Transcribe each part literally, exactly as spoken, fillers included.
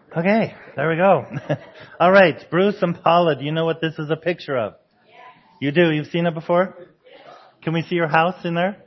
Okay, there we go. All right, Bruce and Paula, do you know what this is a picture of? Yes. You do? You've seen it before? Yes. Can we see your house in there?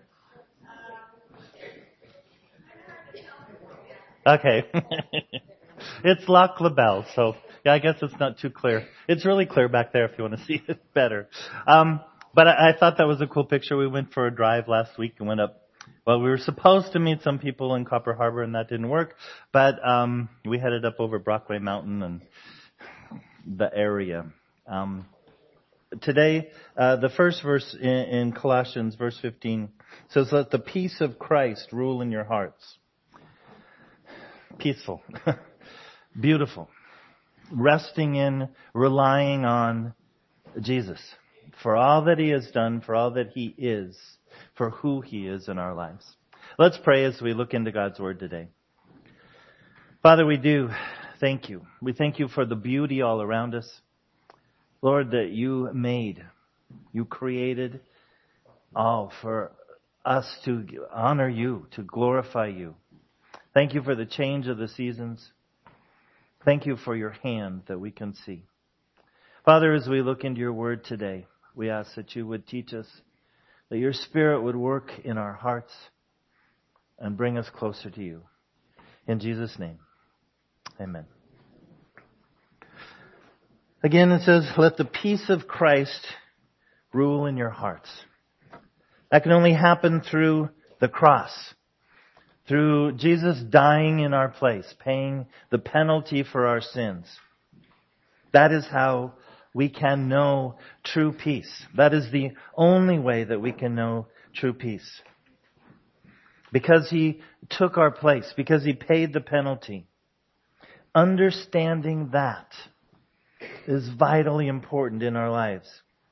Okay. It's Lac La Belle, so yeah, I guess it's not too clear. It's really clear back there if you want to see it better. Um, but I, I thought that was a cool picture. We went for a drive last week and went up. Well, we were supposed to meet some people in Copper Harbor and that didn't work, but um, we headed up over Brockway Mountain and the area. Um, today, uh, the first verse in, in Colossians, verse fifteen, says, "Let the peace of Christ rule in your hearts." Peaceful. Beautiful. Resting in, relying on Jesus for all that He has done, for all that He is, for who He is in our lives. Let's pray as we look into God's Word today. Father, we do thank You. We thank You for the beauty all around us. Lord, that You made, You created all for us to honor You, to glorify You. Thank You for the change of the seasons. Thank You for Your hand that we can see. Father, as we look into Your Word today, we ask that You would teach us, that Your Spirit would work in our hearts and bring us closer to You. In Jesus' name, amen. Again, it says, "Let the peace of Christ rule in your hearts." That can only happen through the cross. Through Jesus dying in our place, paying the penalty for our sins. That is how we can know true peace. That is the only way that we can know true peace. Because He took our place, because He paid the penalty. Understanding that is vitally important in our lives.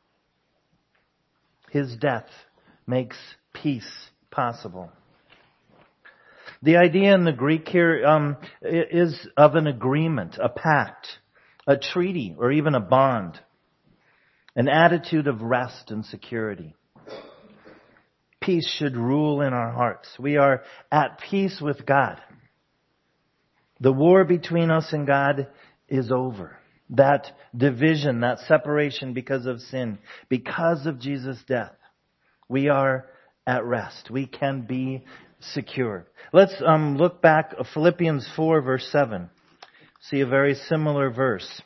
His death makes peace possible. The idea in the Greek here um, is of an agreement, a pact, a treaty, or even a bond. An attitude of rest and security. Peace should rule in our hearts. We are at peace with God. The war between us and God is over. That division, that separation because of sin, because of Jesus' death, we are at rest. We can be secure. Let's um, look back at Philippians four verse seven. See a very similar verse.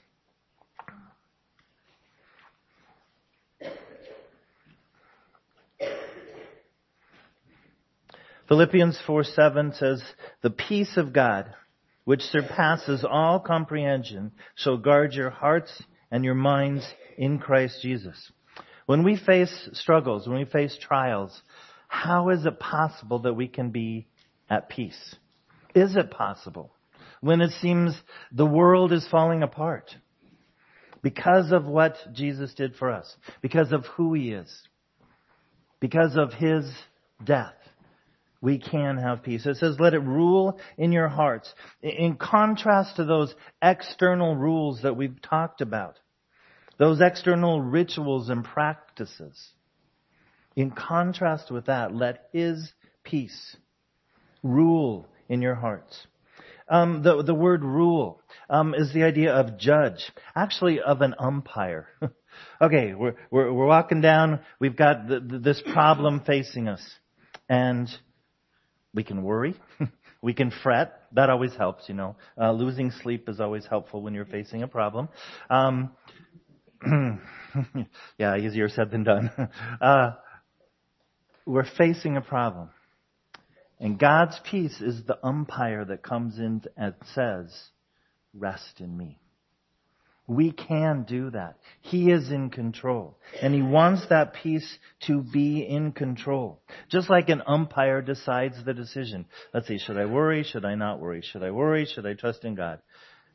Philippians four seven says, "The peace of God, which surpasses all comprehension, shall guard your hearts and your minds in Christ Jesus." When we face struggles, when we face trials, how is it possible that we can be at peace? Is it possible when it seems the world is falling apart? Because of what Jesus did for us. Because of who He is. Because of His death. We can have peace. It says, "Let it rule in your hearts." In contrast to those external rules that we've talked about. Those external rituals and practices. In contrast with that, let His peace rule in your hearts. Um, the, the word rule um, is the idea of judge, actually of an umpire. Okay, we're, we're we're walking down. We've got the, the, this problem facing us, and we can worry. We can fret. That always helps, you know. Uh, losing sleep is always helpful when you're facing a problem. Um, yeah, easier said than done. Uh, We're facing a problem. And God's peace is the umpire that comes in and says, "Rest in me." We can do that. He is in control. And He wants that peace to be in control. Just like an umpire decides the decision. Let's see, should I worry? Should I not worry? Should I worry? Should I trust in God?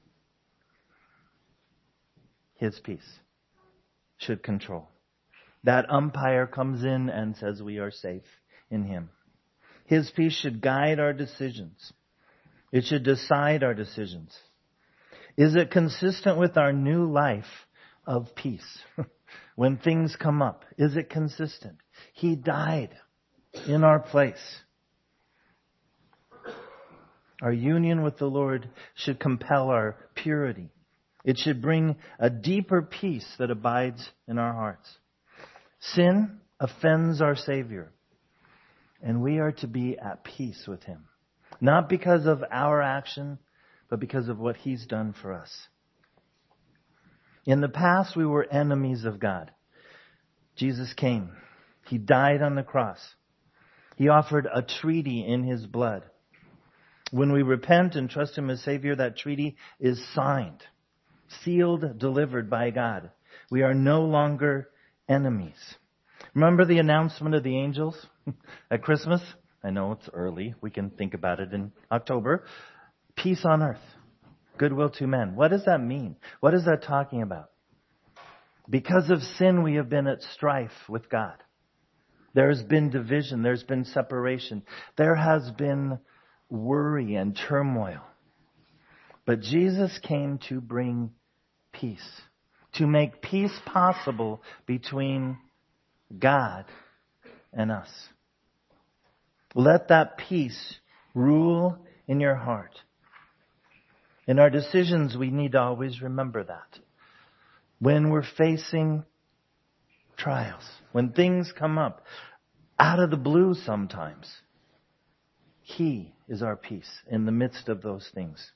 His peace should control. That umpire comes in and says we are safe in Him. His peace should guide our decisions. It should decide our decisions. Is it consistent with our new life of peace? When things come up, is it consistent? He died in our place. Our union with the Lord should compel our purity. It should bring a deeper peace that abides in our hearts. Sin offends our Savior, and we are to be at peace with Him. Not because of our action, but because of what He's done for us. In the past, we were enemies of God. Jesus came. He died on the cross. He offered a treaty in His blood. When we repent and trust Him as Savior, that treaty is signed, sealed, delivered by God. We are no longer enemies. Remember the announcement of the angels at Christmas? I know it's early. We can think about it in October. Peace on earth, goodwill to men. What does that mean? What is that talking about? Because of sin, we have been at strife with God. There's been division. There's been separation. There has been worry and turmoil. But Jesus came to bring peace, to make peace possible between God and us. Let that peace rule in your heart. In our decisions, we need to always remember that. When we're facing trials, when things come up out of the blue sometimes, He is our peace in the midst of those things.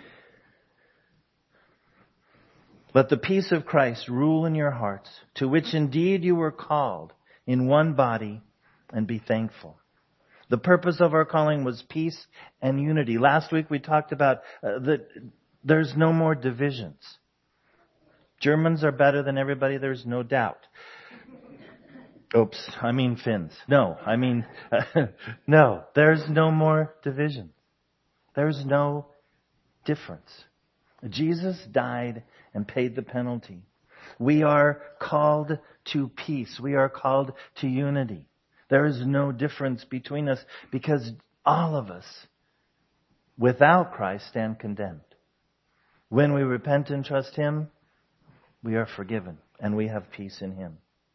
Let the peace of Christ rule in your hearts, to which indeed you were called in one body, and be thankful. The purpose of our calling was peace and unity. Last week we talked about uh, that there's no more divisions. Germans are better than everybody, there's no doubt. Oops, I mean Finns. No, I mean, no, there's no more division. There's no difference. Jesus died and paid the penalty. We are called to peace. We are called to unity. There is no difference between us because all of us, without Christ, stand condemned. When we repent and trust Him, we are forgiven and we have peace in Him.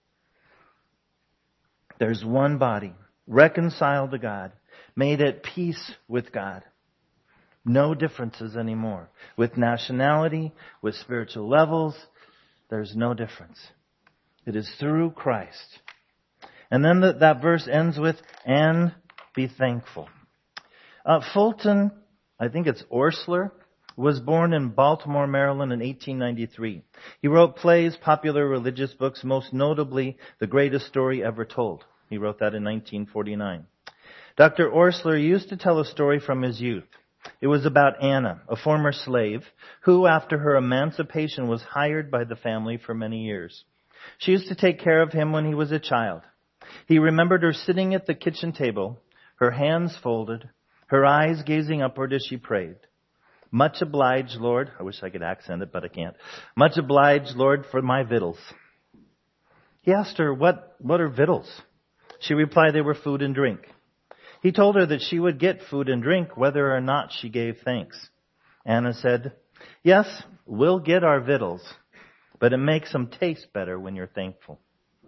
There's one body, reconciled to God, made at peace with God. No differences anymore. With nationality, with spiritual levels, there's no difference. It is through Christ. And then the, that verse ends with, and be thankful. Uh, Fulton, I think it's Orsler, was born in Baltimore, Maryland in eighteen ninety-three. He wrote plays, popular religious books, most notably The Greatest Story Ever Told. He wrote that in nineteen forty-nine. Doctor Orsler used to tell a story from his youth. It was about Anna, a former slave, who after her emancipation was hired by the family for many years. She used to take care of him when he was a child. He remembered her sitting at the kitchen table, her hands folded, her eyes gazing upward as she prayed. Much obliged, Lord. I wish I could accent it, but I can't. Much obliged, Lord, for my victuals. He asked her, what, what are victuals? She replied they were food and drink. He told her that she would get food and drink whether or not she gave thanks. Anna said, yes, we'll get our victuals, but it makes them taste better when you're thankful.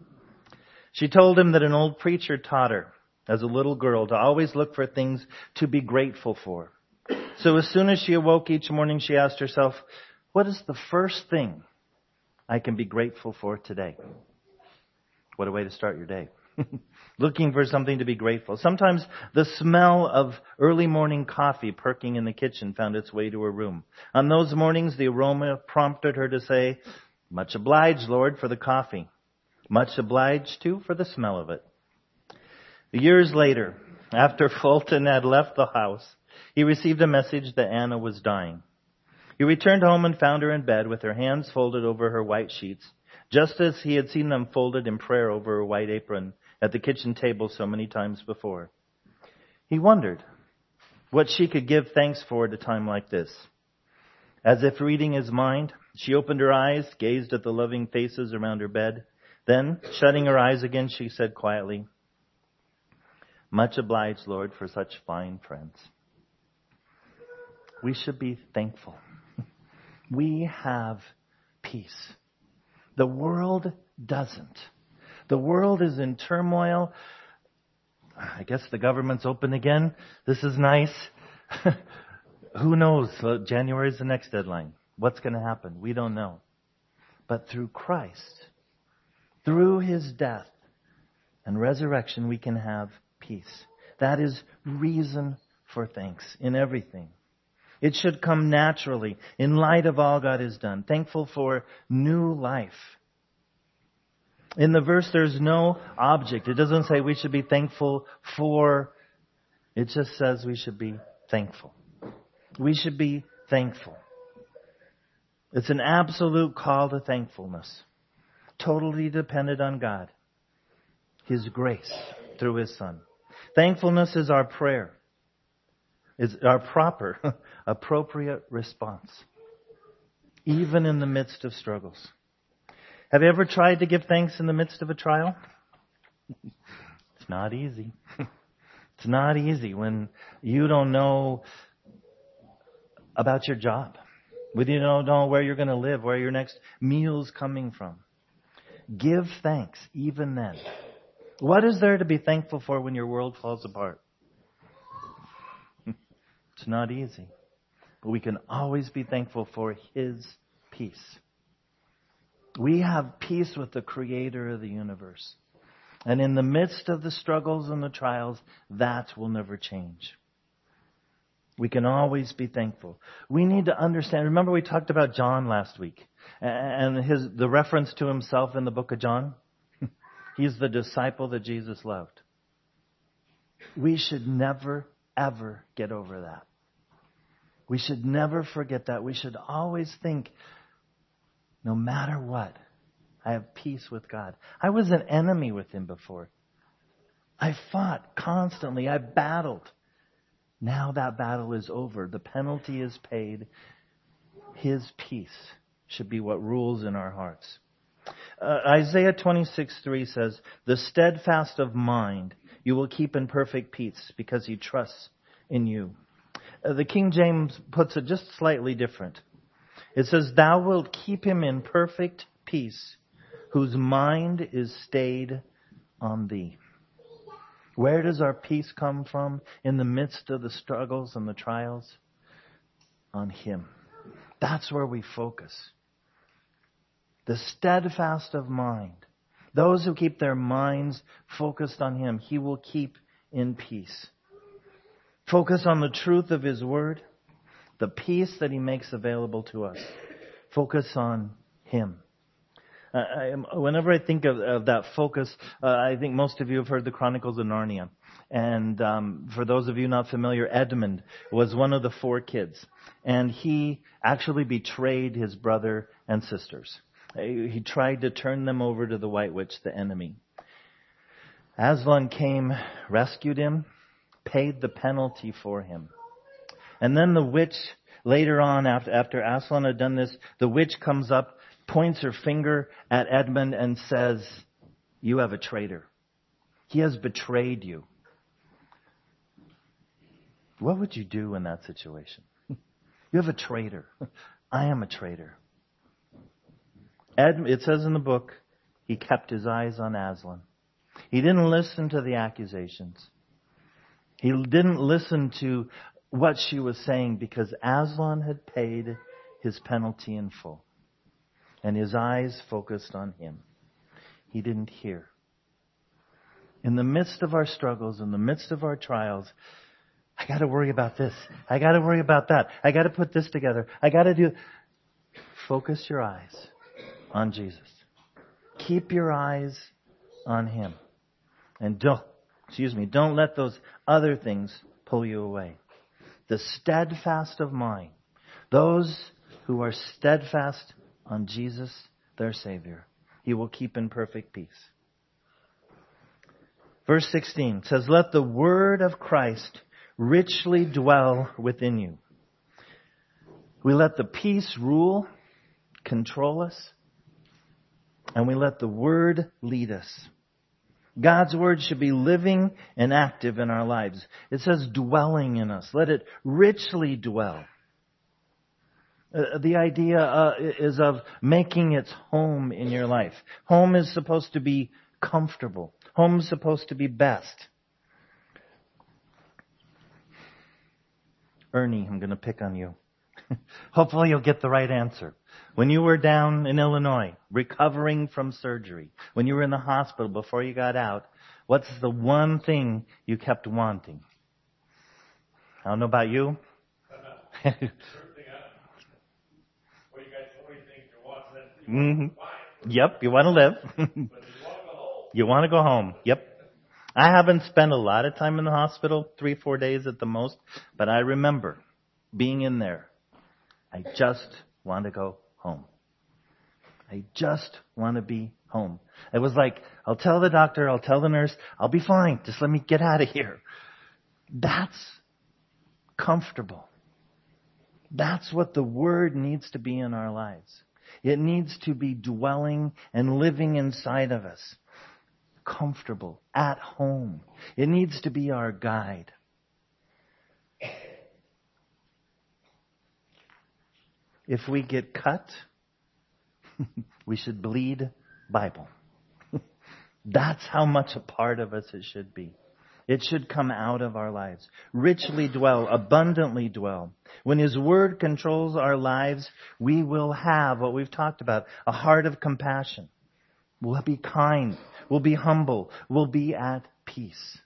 She told him that an old preacher taught her as a little girl to always look for things to be grateful for. So as soon as she awoke each morning, she asked herself, what is the first thing I can be grateful for today? What a way to start your day. Looking for something to be grateful. Sometimes the smell of early morning coffee perking in the kitchen found its way to her room. On those mornings, the aroma prompted her to say, much obliged, Lord, for the coffee. Much obliged, too, for the smell of it. Years later, after Fulton had left the house, he received a message that Anna was dying. He returned home and found her in bed with her hands folded over her white sheets, just as he had seen them folded in prayer over her white apron at the kitchen table so many times before. He wondered what she could give thanks for at a time like this. As if reading his mind, she opened her eyes, gazed at the loving faces around her bed. Then, shutting her eyes again, she said quietly, much obliged, Lord, for such fine friends. We should be thankful. We have peace. The world doesn't. The world is in turmoil. I guess the government's open again. This is nice. Who knows? January is the next deadline. What's going to happen? We don't know. But through Christ, through His death and resurrection, we can have peace. That is reason for thanks in everything. It should come naturally in light of all God has done. Thankful for new life. In the verse, there's no object. It doesn't say we should be thankful for. It just says we should be thankful. We should be thankful. It's an absolute call to thankfulness. Totally dependent on God. His grace through His Son. Thankfulness is our prayer. Is our proper, appropriate response. Even in the midst of struggles. Have you ever tried to give thanks in the midst of a trial? It's not easy. It's not easy when you don't know about your job. When you don't know where you're going to live, where your next meal's coming from. Give thanks even then. What is there to be thankful for when your world falls apart? It's not easy. But we can always be thankful for His peace. We have peace with the Creator of the universe. And in the midst of the struggles and the trials, that will never change. We can always be thankful. We need to understand. Remember we talked about John last week. And his the reference to himself in the book of John? He's the disciple that Jesus loved. We should never, ever get over that. We should never forget that. We should always think, no matter what, I have peace with God. I was an enemy with Him before. I fought constantly. I battled. Now that battle is over. The penalty is paid. His peace should be what rules in our hearts. Uh, Isaiah twenty-six three says, the steadfast of mind you will keep in perfect peace because he trusts in you. Uh, the King James puts it just slightly different. It says, thou wilt keep him in perfect peace whose mind is stayed on thee. Where does our peace come from in the midst of the struggles and the trials? On Him. That's where we focus. The steadfast of mind. Those who keep their minds focused on Him, He will keep in peace. Focus on the truth of His Word, the peace that He makes available to us. Focus on Him. Uh, I, whenever I think of, of that focus, uh, I think most of you have heard the Chronicles of Narnia. And um, for those of you not familiar, Edmund was one of the four kids. And he actually betrayed his brother and sisters. He tried to turn them over to the White Witch, the enemy. Aslan came, rescued him, paid the penalty for him. And then the witch, later on, after, after Aslan had done this, the witch comes up, points her finger at Edmund and says, you have a traitor. He has betrayed you. What would you do in that situation? You have a traitor. I am a traitor. Ed, it says in the book, he kept his eyes on Aslan. He didn't listen to the accusations. He didn't listen to what she was saying because Aslan had paid his penalty in full. And his eyes focused on Him. He didn't hear. In the midst of our struggles, in the midst of our trials, I got to worry about this. I got to worry about that. I got to put this together. I got to do... Focus your eyes on Jesus. Keep your eyes on Him. And don't, excuse me, don't let those other things pull you away. The steadfast of mind. Those who are steadfast on Jesus, their Savior, He will keep in perfect peace. Verse sixteen says, let the word of Christ richly dwell within you. We let the peace rule, control us, and we let the word lead us. God's word should be living and active in our lives. It says dwelling in us. Let it richly dwell. Uh, the idea uh, is of making its home in your life. Home is supposed to be comfortable. Home is supposed to be best. Ernie, I'm going to pick on you. Hopefully you'll get the right answer. When you were down in Illinois, recovering from surgery, when you were in the hospital before you got out, what's the one thing you kept wanting? I don't know about you. Mm-hmm. Yep, you want to live. You want to go home. Yep. I haven't spent a lot of time in the hospital, three, four days at the most, but I remember being in there. I just want to go home. I just want to be home. It was like, I'll tell the doctor, I'll tell the nurse, I'll be fine. Just let me get out of here. That's comfortable. That's what the Word needs to be in our lives. It needs to be dwelling and living inside of us. Comfortable, at home. It needs to be our guide. If we get cut, we should bleed Bible. That's how much a part of us it should be. It should come out of our lives. Richly dwell, abundantly dwell. When His Word controls our lives, we will have what we've talked about, a heart of compassion. We'll be kind. We'll be humble. We'll be at peace.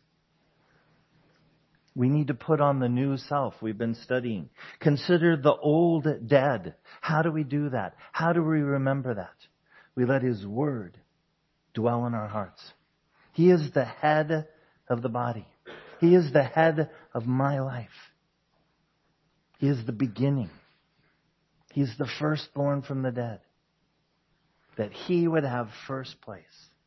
We need to put on the new self we've been studying. Consider the old dead. How do we do that? How do we remember that? We let His Word dwell in our hearts. He is the head of the body. He is the head of my life. He is the beginning. He's the firstborn from the dead. That He would have first place.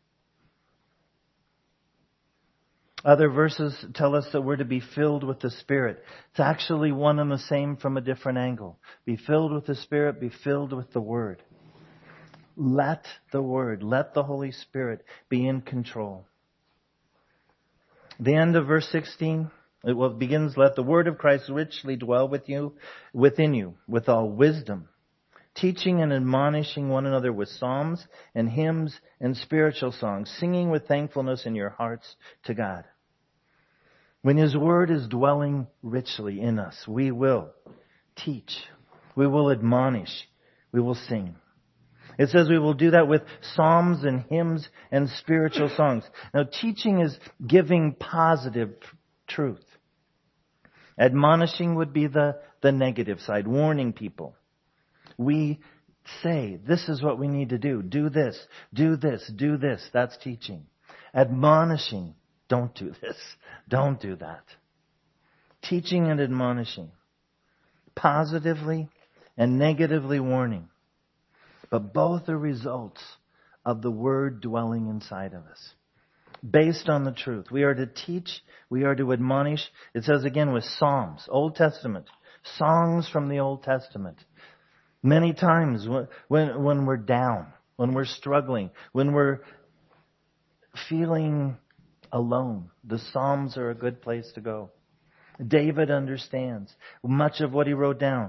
Other verses tell us that we're to be filled with the Spirit. It's actually one and the same from a different angle. Be filled with the Spirit, be filled with the Word. Let the Word, let the Holy Spirit be in control. The end of verse sixteen, it begins, let the Word of Christ richly dwell with you, within you, with all wisdom, teaching and admonishing one another with psalms and hymns and spiritual songs, singing with thankfulness in your hearts to God. When His Word is dwelling richly in us, we will teach, we will admonish, we will sing. It says we will do that with psalms and hymns and spiritual songs. Now, teaching is giving positive truth. Admonishing would be the, the negative side, warning people. We say, this is what we need to do. Do this, do this, do this. That's teaching. Admonishing, don't do this, don't do that. Teaching and admonishing. Positively and negatively warning. But both are results of the Word dwelling inside of us. Based on the truth. We are to teach, we are to admonish. It says again with psalms, Old Testament. Songs from the Old Testament. Many times when, when, when we're down, when we're struggling, when we're feeling alone, the Psalms are a good place to go. David understands much of what he wrote down.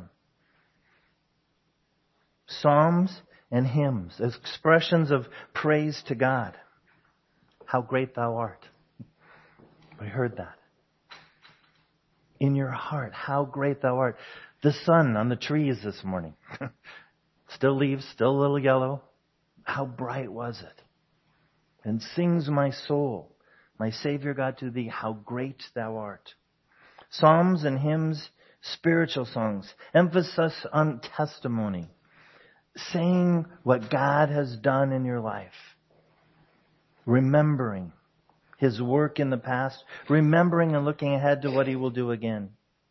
Psalms and hymns, expressions of praise to God. How great Thou art. We heard that. In your heart, how great Thou art. The sun on the trees this morning. Still leaves, still a little yellow. How bright was it? And sings my soul, my Savior God, to Thee, how great Thou art. Psalms and hymns, spiritual songs, emphasis on testimony. Saying what God has done in your life. Remembering His work in the past. Remembering and looking ahead to what He will do again.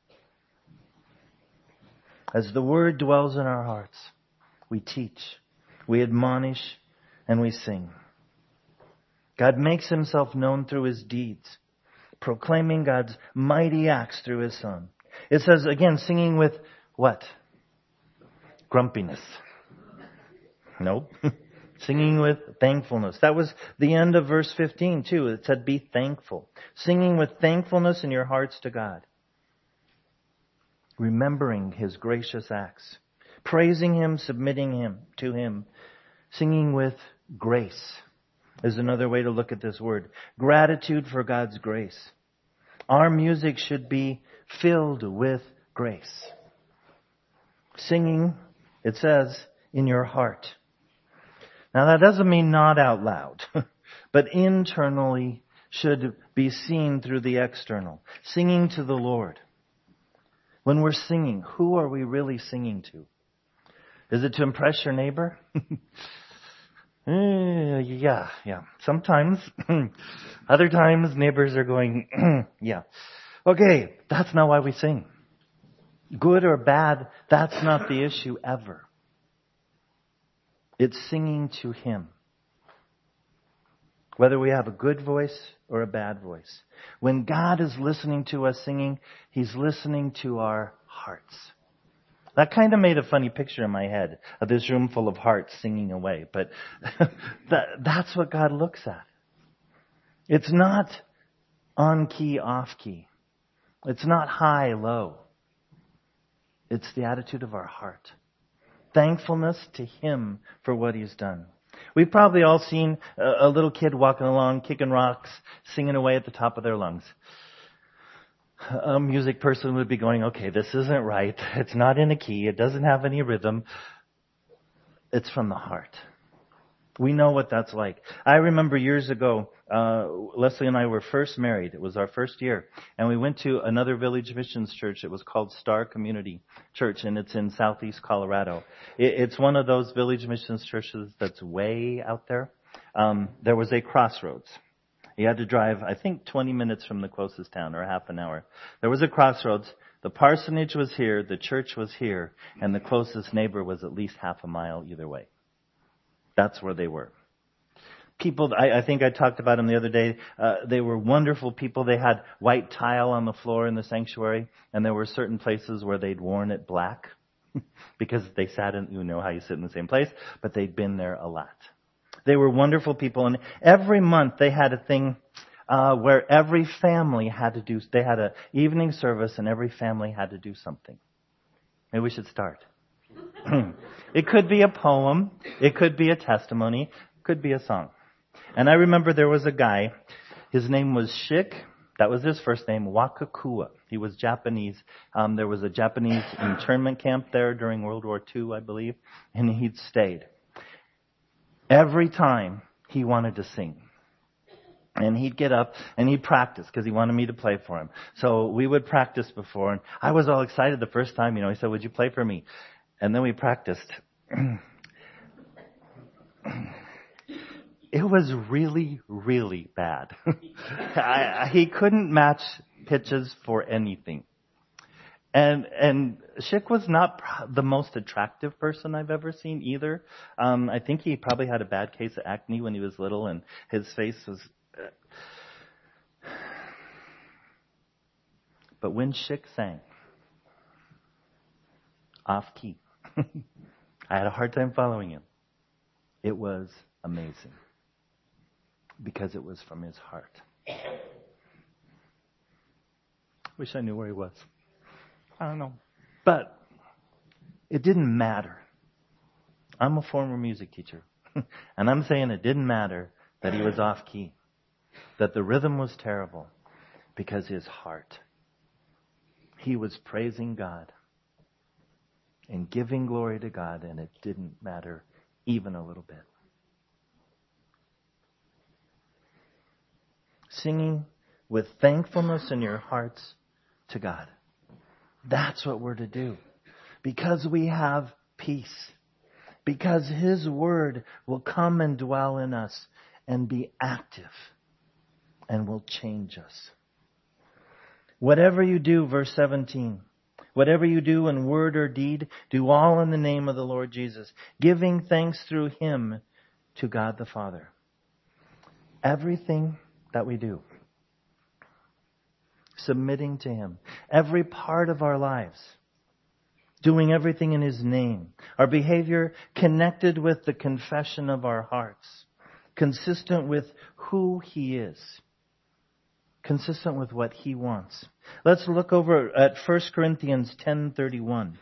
As the Word dwells in our hearts, we teach, we admonish, and we sing. God makes Himself known through His deeds, proclaiming God's mighty acts through His Son. It says, again, singing with what? Grumpiness. Nope. Singing with thankfulness. That was the end of verse fifteen too. It said, be thankful. Singing with thankfulness in your hearts to God. Remembering His gracious acts. Praising Him, submitting Him to Him. Singing with grace is another way to look at this word. Gratitude for God's grace. Our music should be filled with grace. Singing, it says, in your heart. Now that doesn't mean not out loud, but internally should be seen through the external. Singing to the Lord. When we're singing, who are we really singing to? Is it to impress your neighbor? uh, yeah, yeah. Sometimes. Other times neighbors are going, yeah. Okay, that's not why we sing. Good or bad, that's not the issue ever. It's singing to Him. Whether we have a good voice or a bad voice. When God is listening to us singing, He's listening to our hearts. That kind of made a funny picture in my head of this room full of hearts singing away. But that, that's what God looks at. It's not on key, off key. It's not high, low. It's the attitude of our heart. Thankfulness to Him for what He's done. We've probably all seen a, a little kid walking along, kicking rocks, singing away at the top of their lungs. A music person would be going, okay, this isn't right. It's not in a key. It doesn't have any rhythm. It's from the heart. We know what that's like. I remember years ago, uh, Leslie and I were first married. It was our first year. And we went to another Village Missions church. It was called Star Community Church, and it's in southeast Colorado. It, it's one of those Village Missions churches that's way out there. Um, there was a crossroads. You had to drive, I think, twenty minutes from the closest town, or half an hour. There was a crossroads. The parsonage was here, the church was here, and the closest neighbor was at least half a mile either way. That's where they were. People, I, I think I talked about them the other day. Uh, they were wonderful people. They had white tile on the floor in the sanctuary, and there were certain places where they'd worn it black because they sat in, you know how you sit in the same place, but they'd been there a lot. They were wonderful people, and every month they had a thing uh, where every family had to do, they had an evening service, and every family had to do something. Maybe we should start. It could be a poem. It could be a testimony. It could be a song. And I remember there was a guy. His name was Shik. That was his first name, Wakakua. He was Japanese. Um, there was a Japanese internment camp there during World War Two, I believe. And he'd stayed. Every time he wanted to sing. And he'd get up and he'd practice because he wanted me to play for him. So we would practice before. And I was all excited the first time. You know, he said, would you play for me? And then we practiced. It was really, really bad. I, he couldn't match pitches for anything. And and Shik was not the most attractive person I've ever seen either. Um, I think he probably had a bad case of acne when he was little, and his face was... But when Shik sang, off key, I had a hard time following him. It was amazing. Because it was from his heart. Wish I knew where he was. I don't know. But it didn't matter. I'm a former music teacher. And I'm saying it didn't matter that he was off key. That the rhythm was terrible. Because his heart. He was praising God. And giving glory to God. And it didn't matter even a little bit. Singing with thankfulness in your hearts to God. That's what we're to do. Because we have peace. Because His Word will come and dwell in us and be active and will change us. Whatever you do, verse seventeen, whatever you do in word or deed, do all in the name of the Lord Jesus, giving thanks through Him to God the Father. Everything that we do, submitting to Him. Every part of our lives, doing everything in His name. Our behavior connected with the confession of our hearts. Consistent with who He is. Consistent with what He wants. Let's look over at First Corinthians ten thirty-one.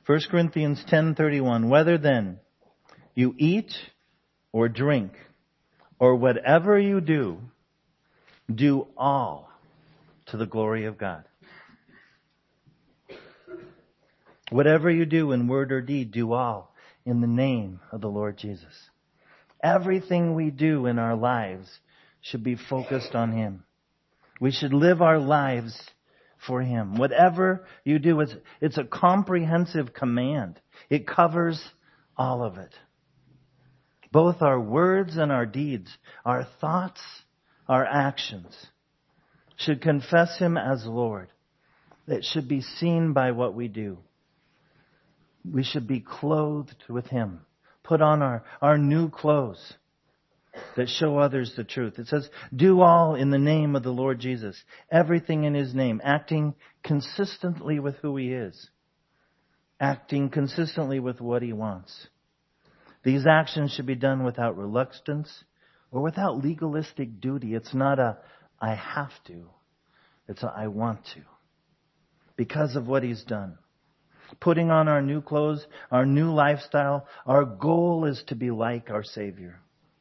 First Corinthians ten thirty-one, whether then you eat or drink or whatever you do, do all to the glory of God. Whatever you do in word or deed, do all in the name of the Lord Jesus. Everything we do in our lives should be focused on Him. We should live our lives for Him. Whatever you do, it's, it's a comprehensive command. It covers all of it. Both our words and our deeds, our thoughts, our actions should confess Him as Lord. It should be seen by what we do. We should be clothed with Him. Put on our, our new clothes that show others the truth. It says, do all in the name of the Lord Jesus. Everything in His name. Acting consistently with who He is. Acting consistently with what He wants. These actions should be done without reluctance or without legalistic duty. It's not a, I have to. It's a, I want to. Because of what He's done. Putting on our new clothes, our new lifestyle, our goal is to be like our Savior.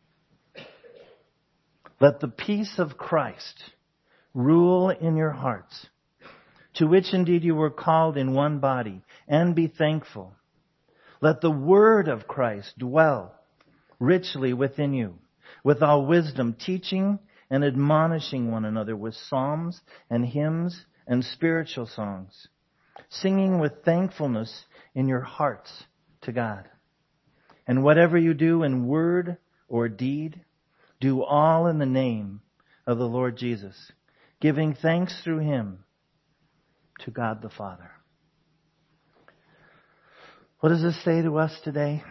Let the peace of Christ rule in your hearts, to which indeed you were called in one body, and be thankful. Let the word of Christ dwell richly within you, with all wisdom, teaching and admonishing one another with psalms and hymns and spiritual songs, singing with thankfulness in your hearts to God. And whatever you do in word or deed, do all in the name of the Lord Jesus, giving thanks through Him to God the Father. What does this say to us today?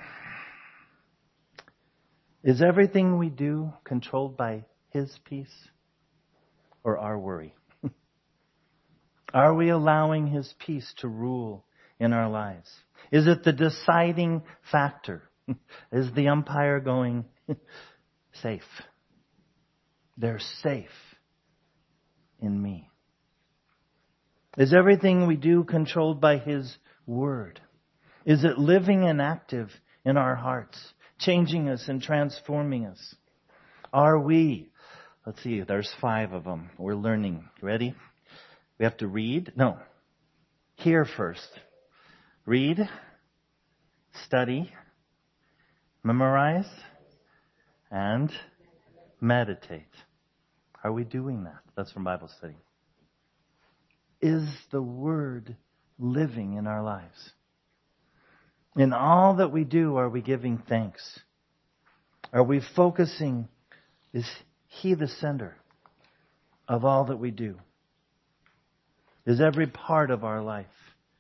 Is everything we do controlled by His peace or our worry? Are we allowing His peace to rule in our lives? Is it the deciding factor? Is the umpire going safe? They're safe in me. Is everything we do controlled by His word? Is it living and active in our hearts, changing us and transforming us? Are we, let's see, there's five of them. We're learning. Ready? We have to read. No. Hear first. Read. Study. Memorize. And meditate. Are we doing that? That's from Bible study. Is the Word living in our lives? In all that we do, are we giving thanks? Are we focusing? Is He the center of all that we do? Is every part of our life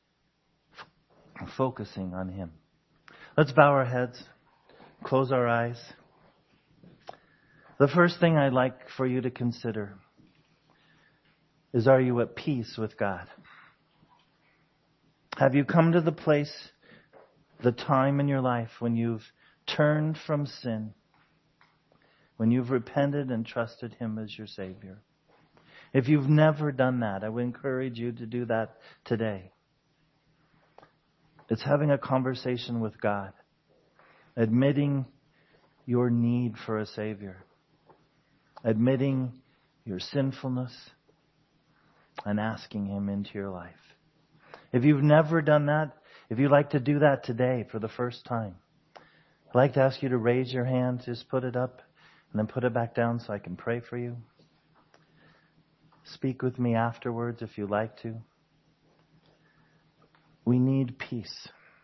focusing on Him? Let's bow our heads, close our eyes. The first thing I'd like for you to consider is, are you at peace with God? Have you come to the place, the time in your life when you've turned from sin, when you've repented and trusted Him as your Savior? If you've never done that, I would encourage you to do that today. It's having a conversation with God, admitting your need for a Savior, admitting your sinfulness, and asking Him into your life. If you've never done that, if you'd like to do that today for the first time, I'd like to ask you to raise your hand, just put it up, and then put it back down so I can pray for you. Speak with me afterwards if you'd like to. We need peace.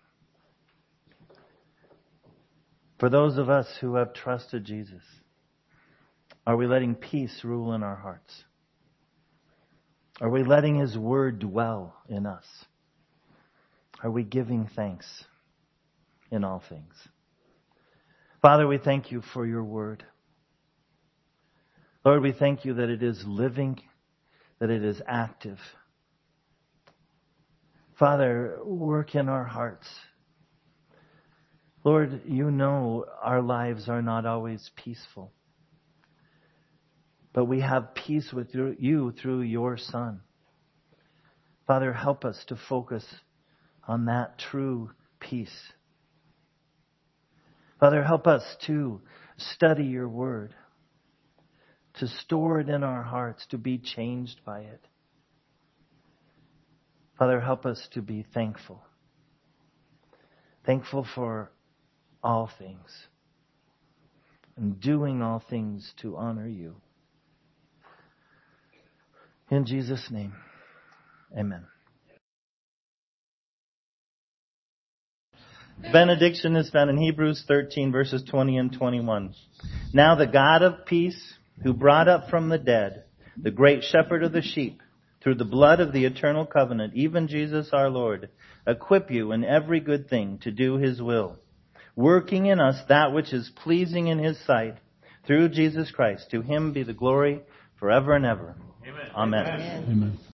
For those of us who have trusted Jesus, are we letting peace rule in our hearts? Are we letting His word dwell in us? Are we giving thanks in all things? Father, we thank You for Your word. Lord, we thank You that it is living, that it is active. Father, work in our hearts. Lord, You know our lives are not always peaceful. But we have peace with You through Your Son. Father, help us to focus on that true peace. Father, help us to study your word, to store it in our hearts, to be changed by it. Father, help us to be thankful. Thankful for all things, and doing all things to honor you. In Jesus' name, amen. The benediction is found in Hebrews thirteen, verses twenty and twenty-one. Now the God of peace, who brought up from the dead the great shepherd of the sheep, through the blood of the eternal covenant, even Jesus our Lord, equip you in every good thing to do his will, working in us that which is pleasing in his sight, through Jesus Christ. To him be the glory forever and ever. Amen. Amen. Amen. Amen.